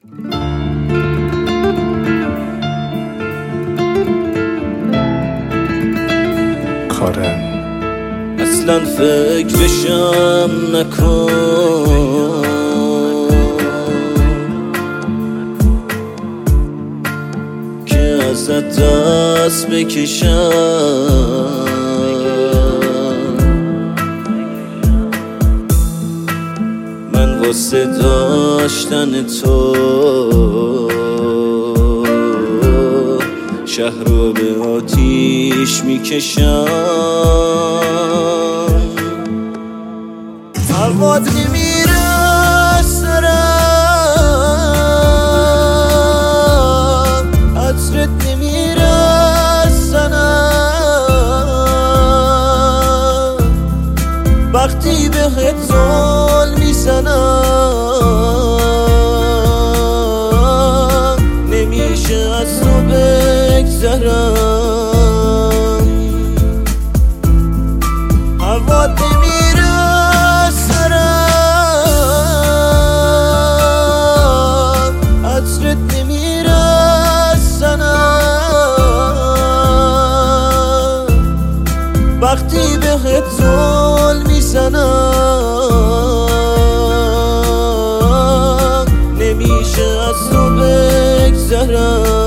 کارن اصلا فکرشم نکن که ازت دست بکشم. من واسه داشتن تو شهر رو به آتیش میکشم. هوات نمیره سرم، عطرت نمیره سنم، وقتی بهت زل میزنم نمیشه از تو بگذرم. هوات نمیره سرم، عطرت نمیره سنم، وقتی بهت زل میزنم نمیشه از تو بگذرم.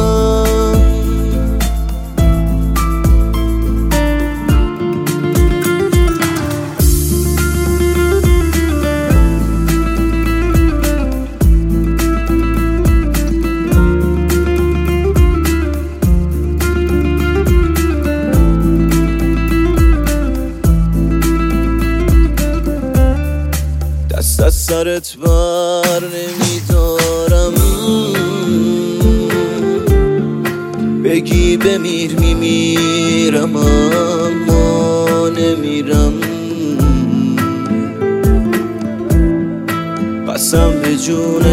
دست از سرت بر نمیدارم، بگی بمیر میمیرم اما نمیرم. قسم به جون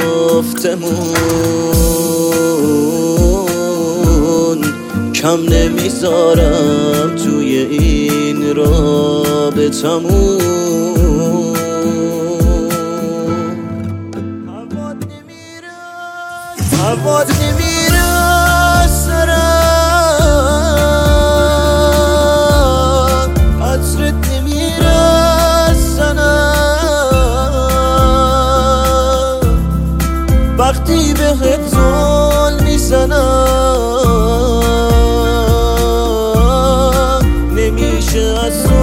جفتمون کم نمیذارم توی این رابطمون. هوات نمیره سرم، عطرت نمیره سنم، وقتی بهت زل میزنم نمیشه از تو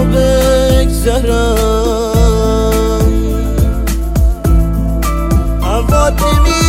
بگذرم. هوات نمیره